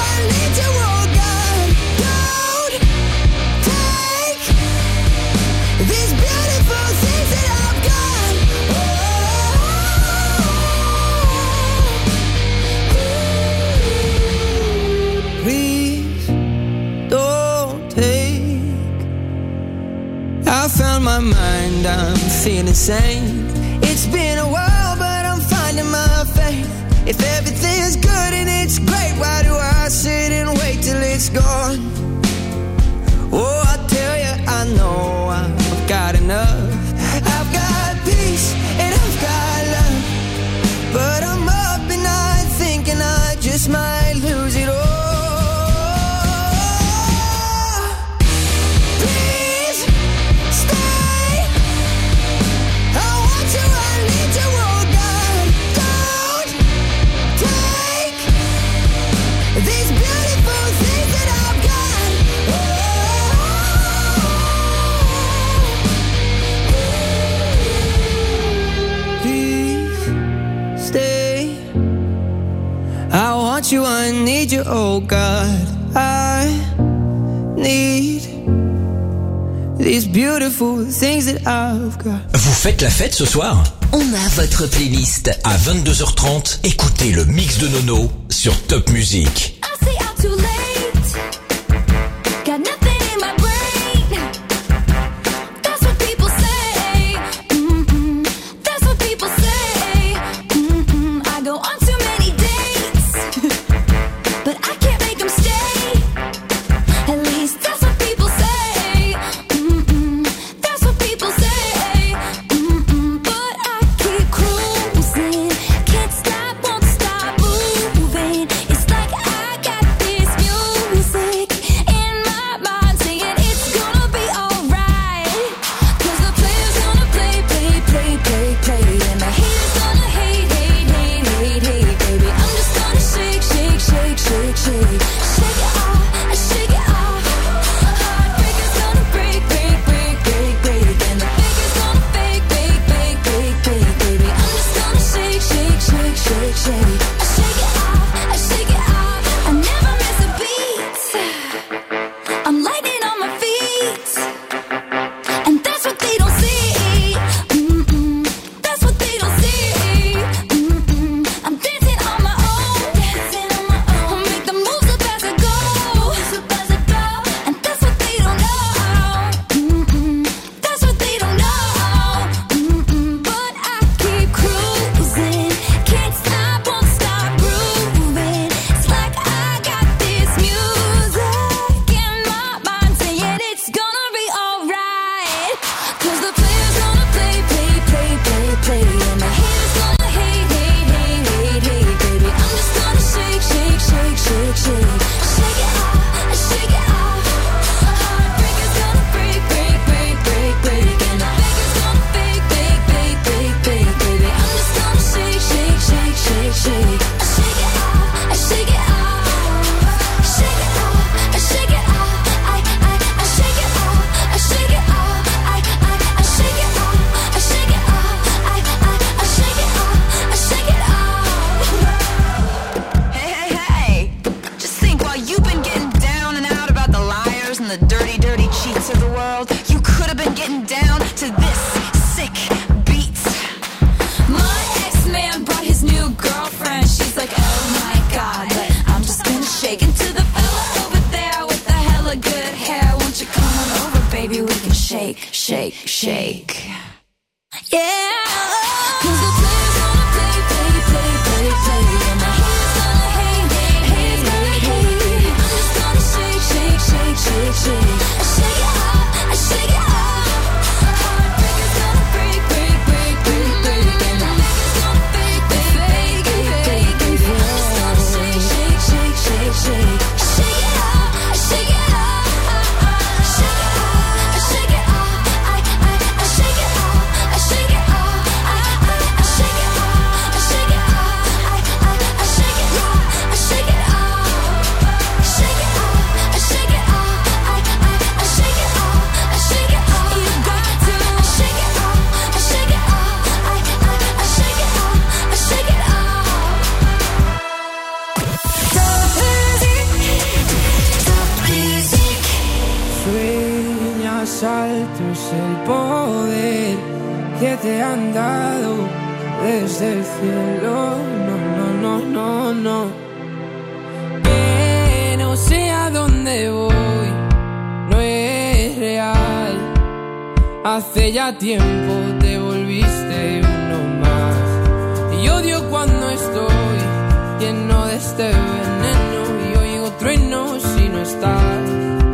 my mind, I'm feeling sane. It's been a while, but I'm finding my faith. If everything's good and it's great, why do I sit and wait till it's gone? Oh, I tell you, I know I've got enough. I've got peace and I've got love, but I'm up at night thinking I just might lose it all. Please stay. I want you, I need you, oh God. Don't take these beautiful things that I've got. Please stay. I want you, I need you, oh God. I need these beautiful things that I've got.
Vous faites la fête ce soir? On a votre playlist. À 22h30, écoutez le mix de Nono sur Top Music.
Saltos el poder que te han dado desde el cielo. No. Que no sé a dónde voy, no es real.
Hace ya tiempo te volviste uno más. Y odio cuando estoy lleno de este veneno y oigo truenos si no estás.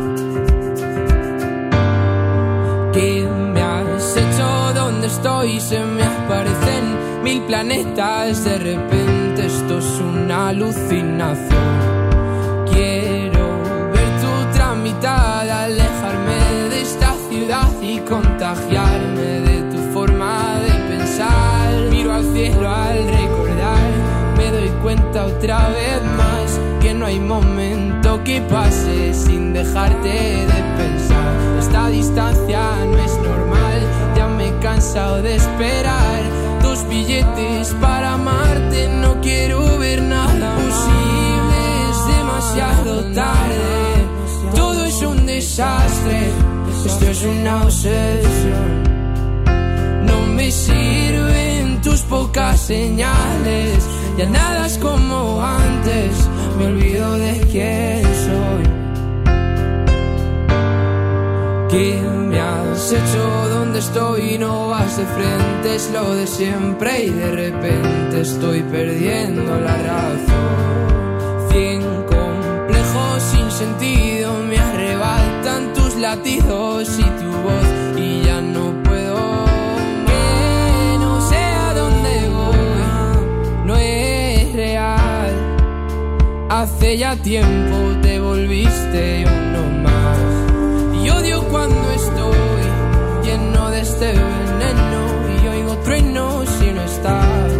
¿Qué me has hecho? ¿Dónde estoy? Se me aparecen 1000 planetas. De repente esto es una alucinación. Quiero ver tu tramitada, alejarme de esta ciudad y contagiarme de tu forma de pensar. Miro al cielo al recordar, me doy cuenta otra vez más que no hay momento que pase sin dejarte de pensar. Esta distancia no es normal, ya me he cansado de esperar. 2 billetes para amarte, no quiero ver nada posible, es demasiado tarde. Todo es un desastre, esto es una obsesión. No me sirven tus pocas señales, ya nada es como antes, me olvido de quién soy. ¿Qué me has hecho? ¿Dónde estoy? No vas de frente, es lo de siempre y de repente estoy perdiendo la razón. 100 complejos sin sentido me arrebatan tus latidos y tu voz y ya no puedo. Que no sé a dónde voy, no es real. Hace ya tiempo te volviste uno más. Y odio cuando estoy lleno de este veneno y oigo truenos si no estás.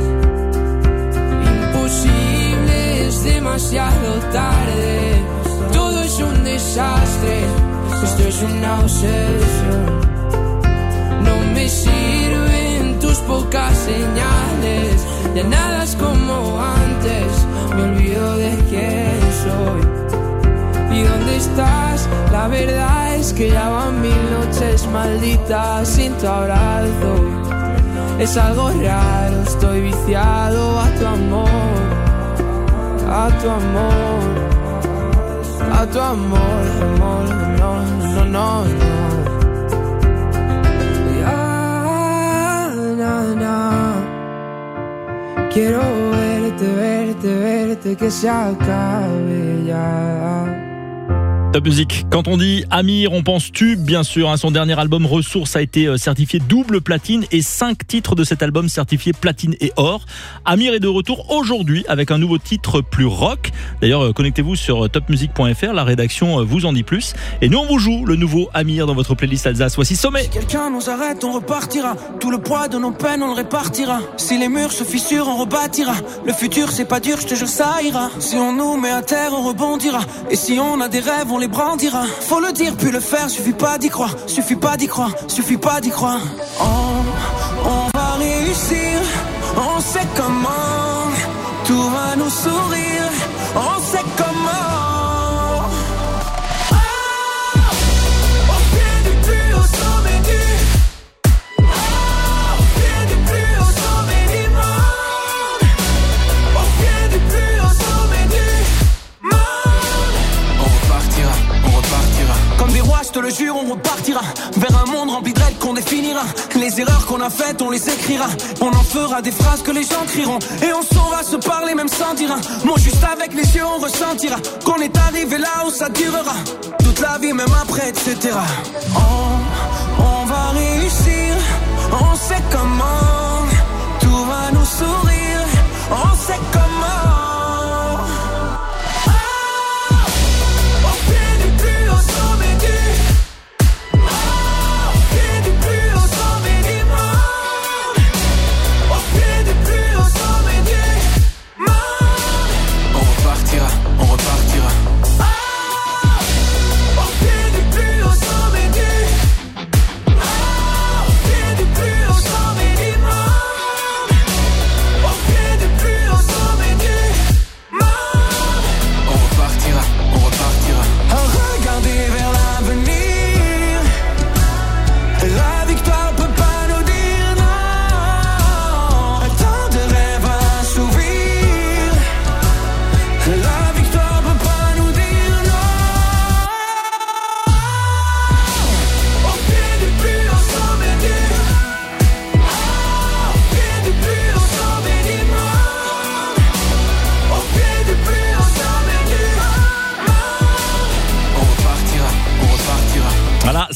Imposible, es demasiado tarde. Todo es un desastre, esto es una obsesión. No me sirven tus pocas señales, ya nada es como antes, me olvido de quién soy. ¿Y dónde estás? La verdad es que ya van 1000 noches malditas sin tu abrazo. Es algo raro, estoy viciado a tu amor, a tu amor, a tu amor, amor, no, no, no, no. Ya, no, no. Quiero verte, verte, verte, que se acabe ya.
Top Music. Quand on dit Amir, on pense tube, bien sûr. Son dernier album Ressources a été certifié double platine et 5 titres de cet album certifiés platine et or. Amir est de retour aujourd'hui avec un nouveau titre plus rock. D'ailleurs, connectez-vous sur topmusic.fr, la rédaction vous en dit plus. Et nous, on vous joue le nouveau Amir dans votre playlist Alsace. Voici Sommet.
Si quelqu'un nous arrête, on repartira. Tout le poids de nos peines, on le répartira. Si les murs se fissurent, on rebâtira. Le futur, c'est pas dur, je te jure, ça ira. Si on nous met à terre, on rebondira. Et si on a des rêves, on les brandira. Faut le dire puis le faire, suffit pas d'y croire, suffit pas d'y croire, suffit pas d'y croire. On va réussir, on sait comment. Tout va nous sourire, on sait comment. Je te le jure, on repartira vers un monde rempli de règles qu'on définira. Les erreurs qu'on a faites, on les écrira. On en fera des phrases que les gens crieront. Et on saura se parler même sans dire un mot. Juste avec les yeux, on ressentira qu'on est arrivé là où ça durera toute la vie, même après, etc. On va réussir, on sait comment. Tout va nous sourire, on sait comment.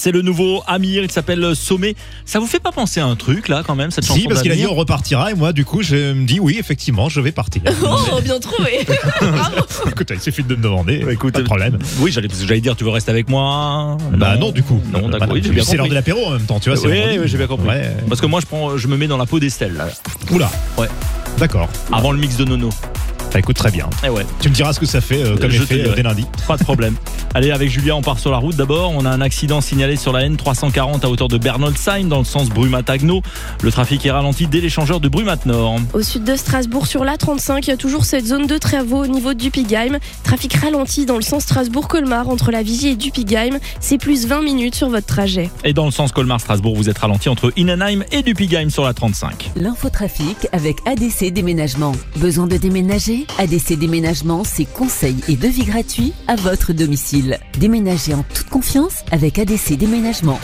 C'est le nouveau Amir, il s'appelle Sommet. Ça vous fait pas penser à un truc là quand même cette chanson?
Si, parce qu'il a dit on repartira et moi du coup je me dis oui effectivement je vais partir.
Oh, bien trouvé. Bravo.
Écoute, il suffit de me demander, écoute, pas de problème.
Oui, j'allais dire tu veux rester avec moi?
Bah non du coup.
Non, d'accord. Oui,
c'est l'heure de l'apéro en même temps, tu vois.
Oui, j'ai bien compris.
Ouais.
Parce que moi je me mets dans la peau d'Estelle là.
Oula.
Ouais.
D'accord.
Avant le mix de Nono.
Bah écoute, très bien.
Et ouais.
Tu me diras ce que ça fait comme effet dès lundi.
Pas de problème. Allez, avec Julia, on part sur la route. D'abord, on a un accident signalé sur la N340 à hauteur de Bernoldsheim dans le sens Brumat-Agno. Le trafic est ralenti dès l'échangeur de Brumat-Nord.
Au sud de Strasbourg, sur l'A35, il y a toujours cette zone de travaux au niveau de Dupigheim. Trafic ralenti dans le sens Strasbourg-Colmar entre la Vigie et Dupigheim. C'est plus 20 minutes sur votre trajet.
Et dans le sens Colmar-Strasbourg, vous êtes ralenti entre Innenheim et Dupigheim sur la 35.
L'infotrafic avec ADC Déménagement. Besoin de déménager? ADC Déménagement, c'est conseils et devis gratuits à votre domicile. Déménagez en toute confiance avec ADC Déménagement.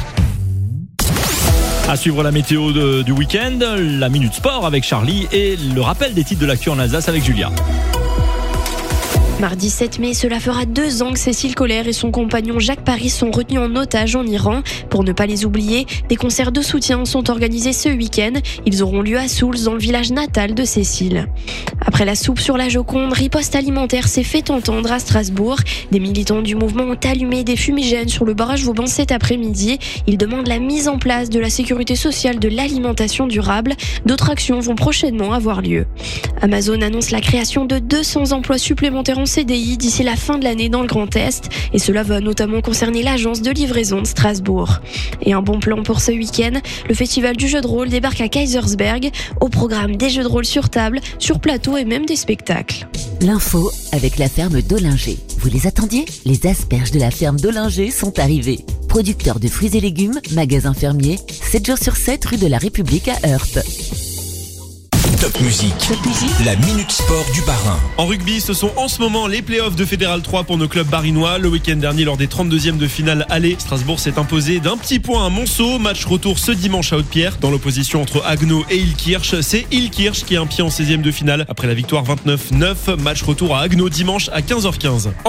À suivre la météo du week-end, la Minute Sport avec Charlie et le rappel des titres de l'actu en Alsace avec Julia.
Mardi 7 mai, cela fera 2 ans que Cécile Colère et son compagnon Jacques Paris sont retenus en otage en Iran. Pour ne pas les oublier, des concerts de soutien sont organisés ce week-end. Ils auront lieu à Souls, dans le village natal de Cécile. Après la soupe sur la Joconde, riposte alimentaire s'est fait entendre à Strasbourg. Des militants du mouvement ont allumé des fumigènes sur le barrage Vauban cet après-midi. Ils demandent la mise en place de la sécurité sociale de l'alimentation durable. D'autres actions vont prochainement avoir lieu. Amazon annonce la création de 200 emplois supplémentaires en CDI d'ici la fin de l'année dans le Grand Est. Et cela va notamment concerner l'agence de livraison de Strasbourg. Et un bon plan pour ce week-end, le festival du jeu de rôle débarque à Kaisersberg. Au programme des jeux de rôle sur table, sur plateau et même des spectacles.
L'info avec la ferme d'Ollinger. Vous les attendiez? Les asperges de la ferme d'Ollinger sont arrivées. Producteur de fruits et légumes, magasin fermier, 7 jours sur 7 rue de la République à Heurte.
Top Musique, la Minute Sport du Bas-Rhin.
En rugby, ce sont en ce moment les playoffs de Fédéral 3 pour nos clubs barinois. Le week-end dernier, lors des 32e de finale aller, Strasbourg s'est imposé d'un petit point à Monceau. Match retour ce dimanche à Haute-Pierre. Dans l'opposition entre Agno et Ilkirch, c'est Ilkirch qui a un pied en 16e de finale après la victoire 29-9. Match retour à Agno dimanche à 15h15.